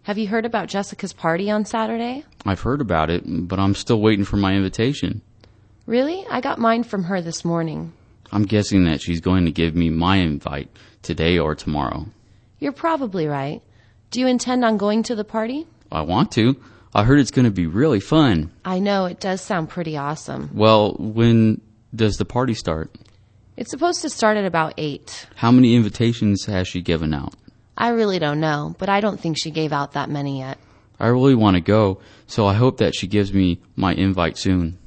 Have you heard about Jessica's party on Saturday? I've heard about it, but I'm still waiting for my invitation. Really? I got mine from her this morning. I'm guessing that she's going to give me my invite today or tomorrow. You're probably right. Do you intend on going to the party? I want to. I heard it's going to be really fun. I know, it does sound pretty awesome. Well, when does the party start? It's supposed to start at about 8. How many invitations has she given out? I really don't know, but I don't think she gave out that many yet. I really want to go, so I hope that she gives me my invite soon.